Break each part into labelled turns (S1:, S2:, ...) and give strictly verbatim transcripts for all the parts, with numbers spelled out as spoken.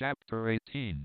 S1: Chapter eighteen.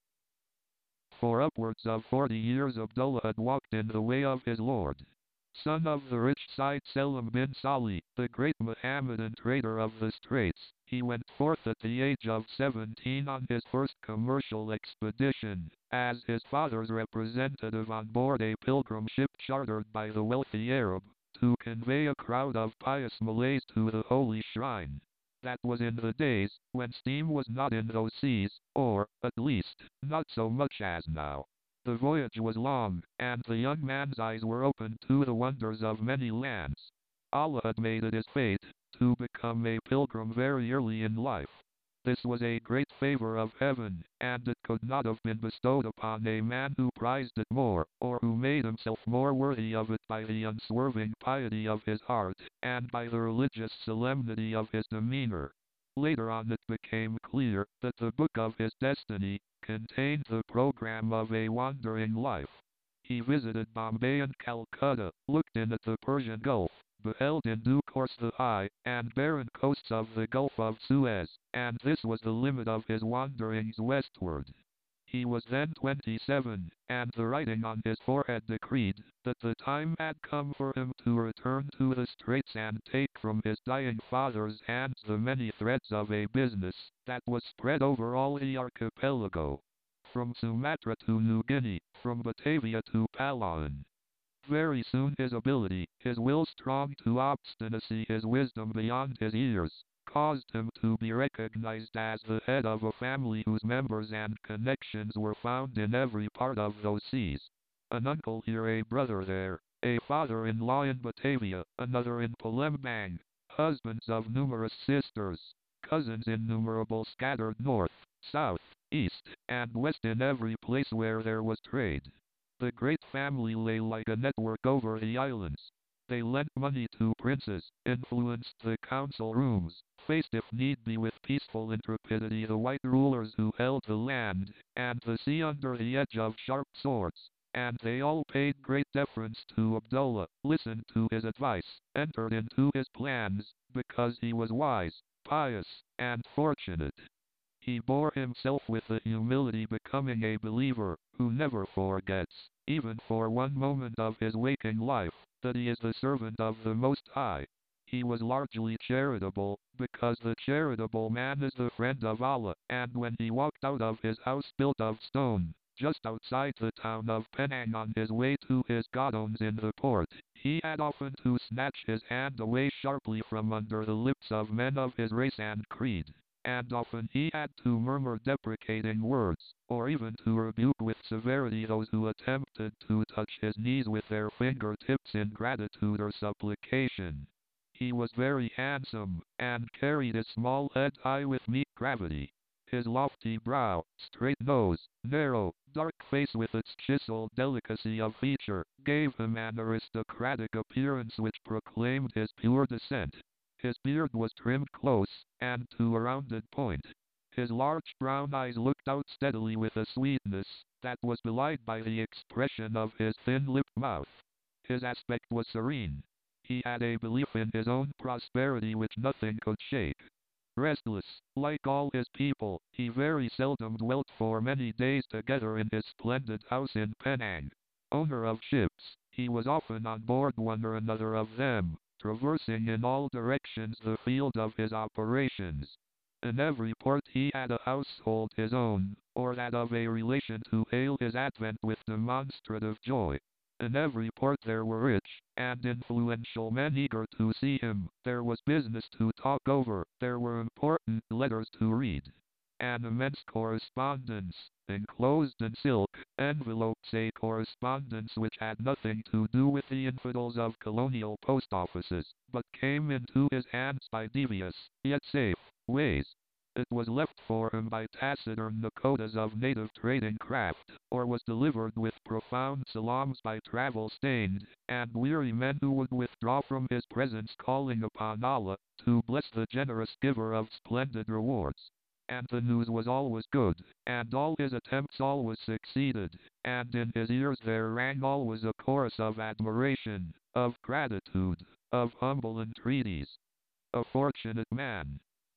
S1: For upwards of forty years Abdullah had walked in the way of his Lord. Son of the rich Said Selim bin Salih, the great Mohammedan trader of the Straits, he went forth at the age of seventeen on his first commercial expedition, as his father's representative on board a pilgrim ship chartered by the wealthy Arab, to convey a crowd of pious Malays to the holy shrine. That was in the days when steam was not in those seas, or, at least, not so much as now. The voyage was long, and the young man's eyes were opened to the wonders of many lands. Allah had made it his fate to become a pilgrim very early in life. This was a great favor of heaven, and it could not have been bestowed upon a man who prized it more, or who made himself more worthy of it by the unswerving piety of his heart, and by the religious solemnity of his demeanor. Later on it became clear that the book of his destiny contained the program of a wandering life. He visited Bombay and Calcutta, looked in at the Persian Gulf, beheld in due course the high and barren coasts of the Gulf of Suez, and this was the limit of his wanderings westward. He was then twenty-seven, and the writing on his forehead decreed that the time had come for him to return to the Straits and take from his dying father's hands the many threads of a business that was spread over all the archipelago, from Sumatra to New Guinea, from Batavia to Palawan. Very soon his ability, his will strong to obstinacy, his wisdom beyond his years, caused him to be recognized as the head of a family whose members and connections were found in every part of those seas. An uncle here, a brother there, a father-in-law in Batavia, another in Palembang, husbands of numerous sisters, cousins innumerable scattered north, south, east, and west in every place where there was trade. The great family lay like a network over the islands. They lent money to princes, influenced the council rooms, faced if need be with peaceful intrepidity the white rulers who held the land and the sea under the edge of sharp swords, and they all paid great deference to Abdullah, listened to his advice, entered into his plans, because he was wise, pious, and fortunate. He bore himself with the humility becoming a believer, who never forgets, even for one moment of his waking life, that he is the servant of the Most High. He was largely charitable, because the charitable man is the friend of Allah, and when he walked out of his house built of stone, just outside the town of Penang on his way to his godows in the port, he had often to snatch his hand away sharply from under the lips of men of his race and creed. And often he had to murmur deprecating words, or even to rebuke with severity those who attempted to touch his knees with their fingertips in gratitude or supplication. He was very handsome, and carried his small head high with meek gravity. His lofty brow, straight nose, narrow, dark face with its chiseled delicacy of feature, gave him an aristocratic appearance which proclaimed his pure descent. His beard was trimmed close, and to a rounded point. His large brown eyes looked out steadily with a sweetness that was belied by the expression of his thin-lipped mouth. His aspect was serene. He had a belief in his own prosperity which nothing could shake. Restless, like all his people, he very seldom dwelt for many days together in his splendid house in Penang. Owner of ships, he was often on board one or another of them, traversing in all directions the field of his operations. In every port he had a household his own, or that of a relation to hail his advent with demonstrative joy. In every port there were rich and influential men eager to see him, there was business to talk over, there were important letters to read. An immense correspondence, enclosed in silk envelopes, a correspondence which had nothing to do with the infidels of colonial post offices, but came into his hands by devious, yet safe, ways. It was left for him by taciturn nakodas of native trading craft, or was delivered with profound salams by travel-stained and weary men who would withdraw from his presence, calling upon Allah to bless the generous giver of splendid rewards. And the news was always good, and all his attempts always succeeded, and in his ears there rang always a chorus of admiration, of gratitude, of humble entreaties. A fortunate man.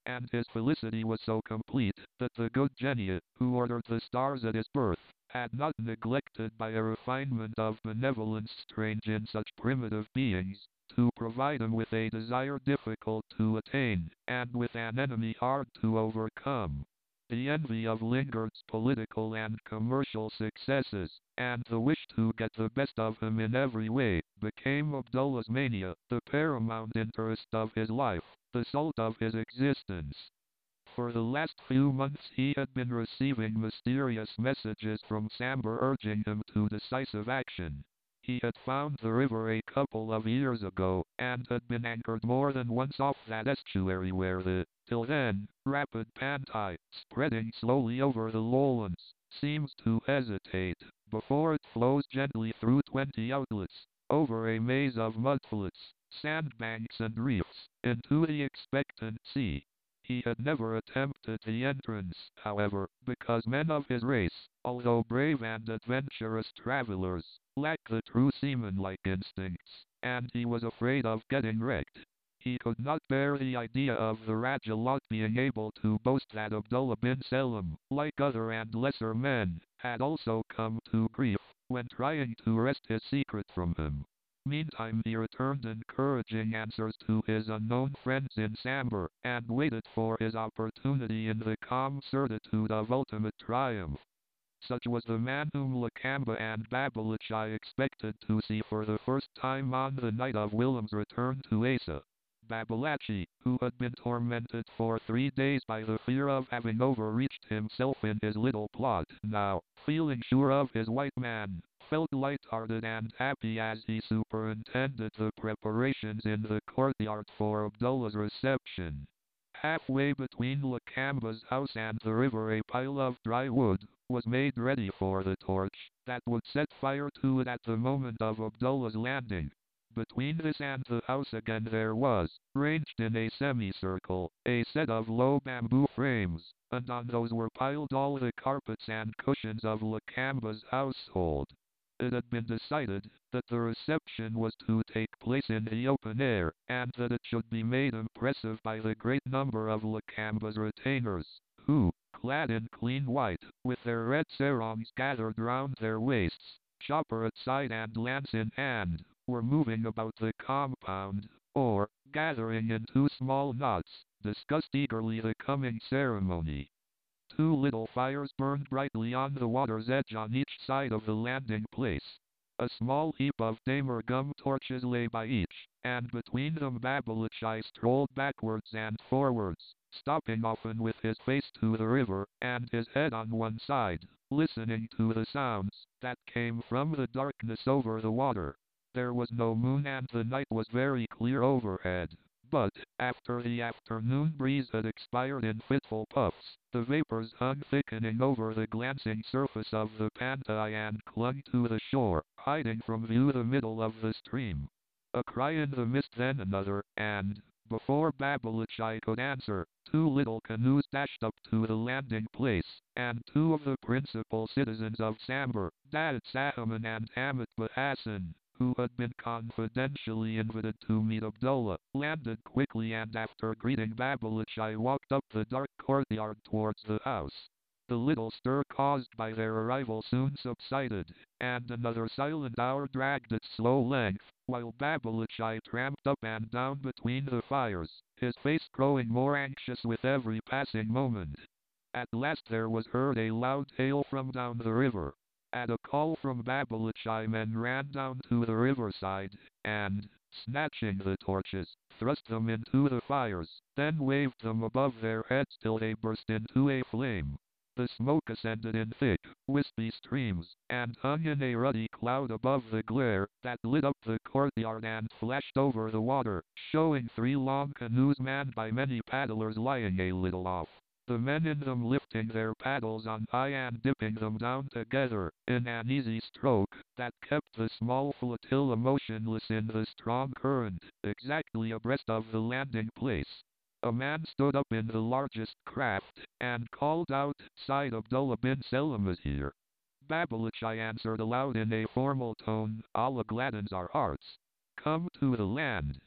S1: and his felicity was so complete that the good genie, who ordered the stars at his birth, had not neglected by a refinement of benevolence strange in such primitive beings, to provide him with a desire difficult to attain, and with an enemy hard to overcome. The envy of Lingard's political and commercial successes, and the wish to get the best of him in every way, became Abdullah's mania, the paramount interest of his life, the salt of his existence. For the last few months he had been receiving mysterious messages from Sambar urging him to decisive action. He had found the river a couple of years ago, and had been anchored more than once off that estuary where the, till then, rapid Pantai, spreading slowly over the lowlands, seems to hesitate, before it flows gently through twenty outlets, over a maze of mudflats, sandbanks and reefs, into the expectant sea. He had never attempted the entrance, however, because men of his race, although brave and adventurous travelers, lack the true seaman-like instincts, and he was afraid of getting wrecked. He could not bear the idea of the Rajah lot being able to boast that Abdullah bin Selim, like other and lesser men, had also come to grief, when trying to wrest his secret from him. Meantime he returned encouraging answers to his unknown friends in Sambar, and waited for his opportunity in the calm certitude of ultimate triumph. Such was the man whom Lakamba and Babalatchi expected to see for the first time on the night of Willem's return to Asa. Babalatchi, who had been tormented for three days by the fear of having overreached himself in his little plot, now, feeling sure of his white man, felt light-hearted and happy as he superintended the preparations in the courtyard for Abdullah's reception. Halfway between Lakamba's house and the river a pile of dry wood was made ready for the torch that would set fire to it at the moment of Abdullah's landing. Between this and the house again there was, ranged in a semicircle, a set of low bamboo frames, and on those were piled all the carpets and cushions of Lakamba's household. It had been decided that the reception was to take place in the open air, and that it should be made impressive by the great number of Lakamba's retainers, who, clad in clean white, with their red sarongs gathered round their waists, chopper at side and lance in hand, were moving about the compound, or, gathering in two small knots, discussed eagerly the coming ceremony. Two little fires burned brightly on the water's edge on each side of the landing place. A small heap of damer gum torches lay by each, and between them Babalatchi strolled backwards and forwards, stopping often with his face to the river, and his head on one side, listening to the sounds that came from the darkness over the water. There was no moon and the night was very clear overhead. But, after the afternoon breeze had expired in fitful puffs, the vapors hung thickening over the glancing surface of the Pantai and clung to the shore, hiding from view the middle of the stream. A cry in the mist, then another, and, before Babalatchi could answer, two little canoes dashed up to the landing place, and two of the principal citizens of Sambar, Dad Sahaman and Hamid Bahassan, who had been confidentially invited to meet Abdullah, landed quickly and after greeting Babalatchi walked up the dark courtyard towards the house. The little stir caused by their arrival soon subsided, and another silent hour dragged its slow length, while Babalatchi tramped up and down between the fires, his face growing more anxious with every passing moment. At last there was heard a loud hail from down the river. At a call from Babalatchi men ran down to the riverside, and, snatching the torches, thrust them into the fires, then waved them above their heads till they burst into a flame. The smoke ascended in thick, wispy streams, and hung in a ruddy cloud above the glare that lit up the courtyard and flashed over the water, showing three long canoes manned by many paddlers lying a little off. The men in them lifting their paddles on high and dipping them down together, in an easy stroke, that kept the small flotilla motionless in the strong current, exactly abreast of the landing place. A man stood up in the largest craft, and called out, "Said Abdullah bin Selim is here." Babalatchi answered aloud in a formal tone, "Allah gladdens our hearts. Come to the land."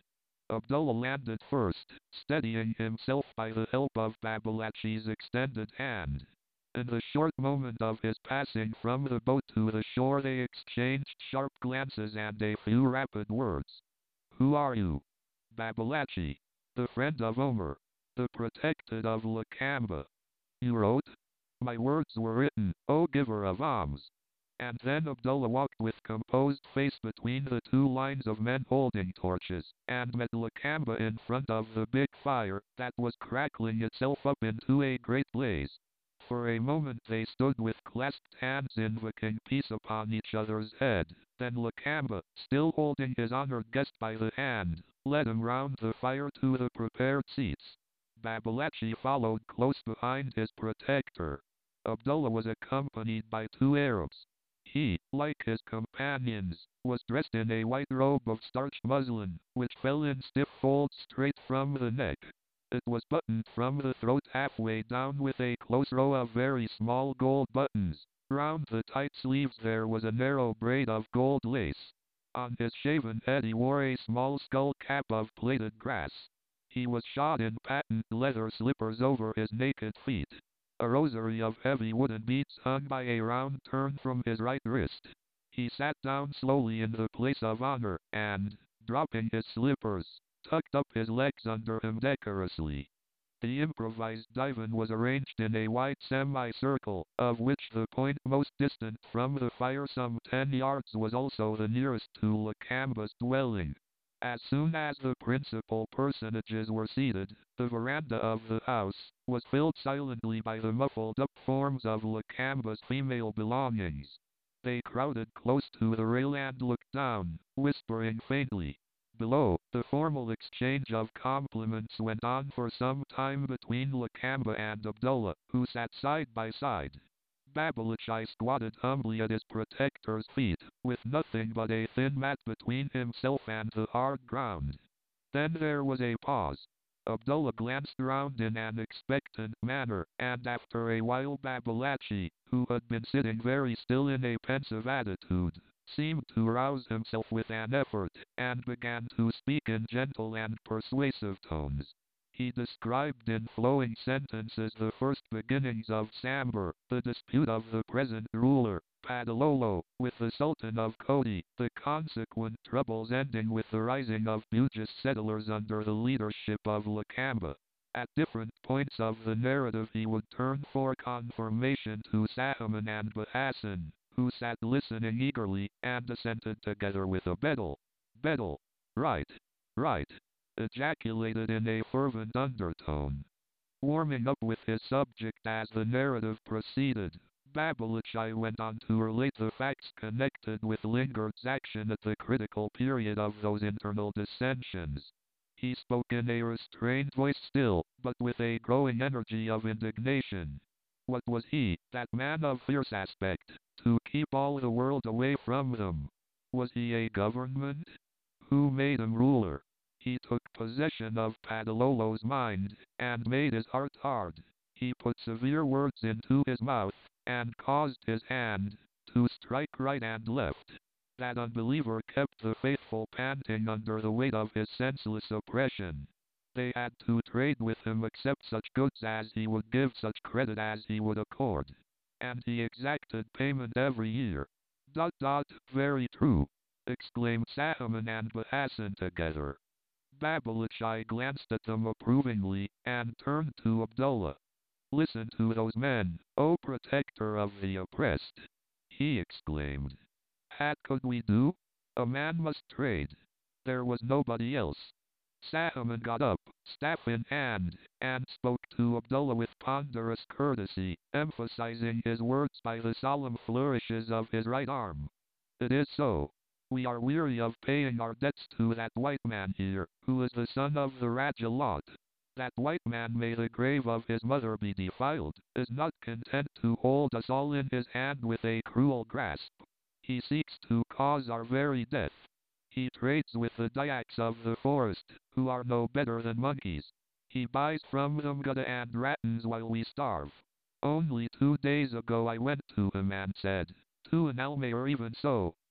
S1: Abdullah landed first, steadying himself by the help of Babalatchi's extended hand. In the short moment of his passing from the boat to the shore they exchanged sharp glances and a few rapid words. Who are you? Babalatchi. The friend of Omar. The protected of Lakamba. You wrote? My words were written, O giver of alms. And then Abdullah walked with composed face between the two lines of men holding torches, and met Lakamba in front of the big fire that was crackling itself up into a great blaze. For a moment they stood with clasped hands invoking peace upon each other's head. Then Lakamba, still holding his honored guest by the hand, led him round the fire to the prepared seats. Babalatchi followed close behind his protector. Abdullah was accompanied by two Arabs. He, like his companions, was dressed in a white robe of starched muslin, which fell in stiff folds straight from the neck. It was buttoned from the throat halfway down with a close row of very small gold buttons. Round the tight sleeves there was a narrow braid of gold lace. On his shaven head he wore a small skull cap of plaited grass. He was shod in patent leather slippers over his naked feet. A rosary of heavy wooden beads hung by a round turn from his right wrist. He sat down slowly in the place of honor, and, dropping his slippers, tucked up his legs under him decorously. The improvised divan was arranged in a wide semicircle, of which the point most distant from the fire some ten yards was also the nearest to Lakamba's dwelling. As soon as the principal personages were seated, the veranda of the house was filled silently by the muffled-up forms of Lakamba's female belongings. They crowded close to the rail and looked down, whispering faintly. Below, the formal exchange of compliments went on for some time between Lakamba and Abdullah, who sat side by side. Babalatchi squatted humbly at his protector's feet, with nothing but a thin mat between himself and the hard ground. Then there was a pause. Abdullah glanced round in an expectant manner, and after a while Babalatchi, who had been sitting very still in a pensive attitude, seemed to rouse himself with an effort, and began to speak in gentle and persuasive tones. He described in flowing sentences the first beginnings of Sambar, the dispute of the present ruler, Padalolo, with the Sultan of Koti, the consequent troubles ending with the rising of Bugis settlers under the leadership of Lakamba. At different points of the narrative he would turn for confirmation to Sahaman and Bahassan, who sat listening eagerly, and assented together with a Bedel. Bedel. Right. Right. Ejaculated in a fervent undertone. Warming up with his subject as the narrative proceeded, Babalatchi went on to relate the facts connected with Lingard's action at the critical period of those internal dissensions. He spoke in a restrained voice still, but with a growing energy of indignation. What was he, that man of fierce aspect, to keep all the world away from them? Was he a government? Who made him ruler? He took possession of Padalolo's mind, and made his heart hard. He put severe words into his mouth, and caused his hand to strike right and left. That unbeliever kept the faithful panting under the weight of his senseless oppression. They had to trade with him, accept such goods as he would give, such credit as he would accord. And he exacted payment every year. Dot dot, very true, exclaimed Sahaman and Bahassan together. Babalatchi glanced at them approvingly, and turned to Abdullah. Listen to those men, O protector of the oppressed, he exclaimed. What could we do? A man must trade. There was nobody else. Sahaman got up, staff in hand, and spoke to Abdullah with ponderous courtesy, emphasizing his words by the solemn flourishes of his right arm. It is so. We are weary of paying our debts to that white man here, who is the son of the Raja Lot. That white man, may the grave of his mother be defiled, is not content to hold us all in his hand with a cruel grasp. He seeks to cause our very death. He trades with the Dyaks of the forest, who are no better than monkeys. He buys from them gutta and rattans while we starve. Only two days ago I went to him and said, to an Almayer even so,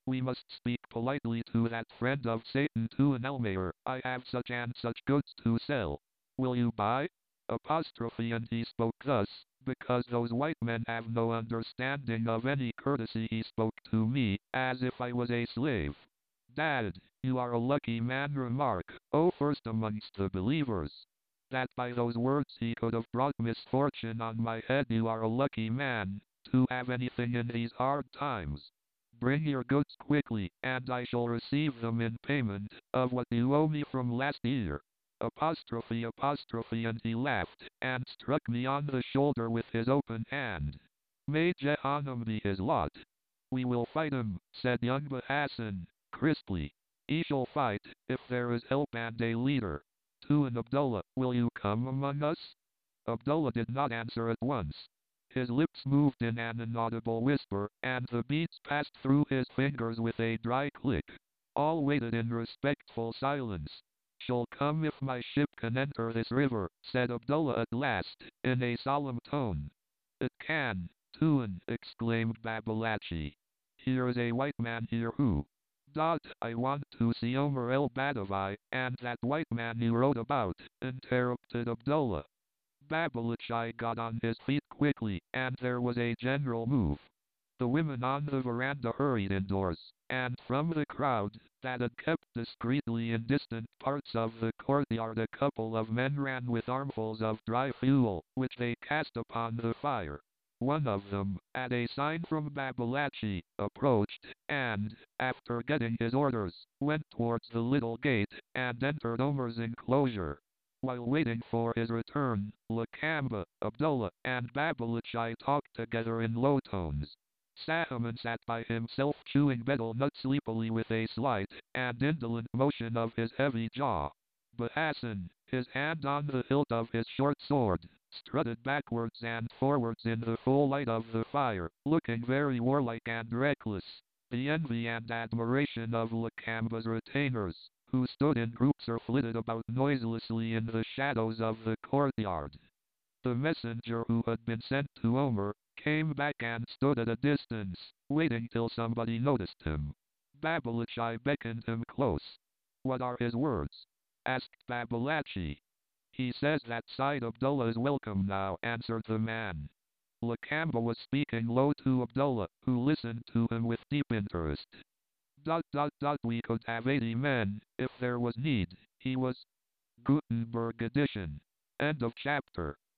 S1: We must speak politely to that friend of Satan Tuan Elmayer. I have such and such goods to sell. Will you buy? Apostrophe and he spoke thus, because those white men have no understanding of any courtesy. He spoke to me, as if I was a slave. Dad, you are a lucky man. Remark, O first amongst the believers. That by those words he could have brought misfortune on my head. You are a lucky man, to have anything in these hard times. Bring your goods quickly, and I shall receive them in payment of what you owe me from last year. Apostrophe apostrophe and he laughed, and struck me on the shoulder with his open hand. May Jehannam be his lot. We will fight him, said young Bahassan, crisply. He shall fight, if there is help and a leader. Tuan Abdullah, will you come among us? Abdullah did not answer at once. His lips moved in an inaudible whisper, and the beads passed through his fingers with a dry click. All waited in respectful silence. Shall come if my ship can enter this river, said Abdullah at last, in a solemn tone. It can, Tuan, exclaimed Babalatchi. Here is a white man here who... Dot, I want to see Omar el-Badavi, and that white man you wrote about, interrupted Abdullah. Babalatchi got on his feet quickly, and there was a general move. The women on the veranda hurried indoors, and from the crowd, that had kept discreetly in distant parts of the courtyard, a couple of men ran with armfuls of dry fuel, which they cast upon the fire. One of them, at a sign from Babalatchi, approached, and, after getting his orders, went towards the little gate, and entered Omar's enclosure. While waiting for his return, Lakamba, Abdullah, and Babalatchi talked together in low tones. Sahaman sat by himself chewing betel nut sleepily with a slight and indolent motion of his heavy jaw. Bahassan, his hand on the hilt of his short sword, strutted backwards and forwards in the full light of the fire, looking very warlike and reckless. The envy and admiration of Lakamba's retainers, who stood in groups or flitted about noiselessly in the shadows of the courtyard. The messenger who had been sent to Omar, came back and stood at a distance, waiting till somebody noticed him. Babalatchi beckoned him close. What are his words? Asked Babalatchi. He says that Said Abdullah is welcome now, answered the man. Lakamba was speaking low to Abdullah, who listened to him with deep interest. Dot dot dot we could have eighty men, if there was need. He was... Gutenberg edition. End of chapter.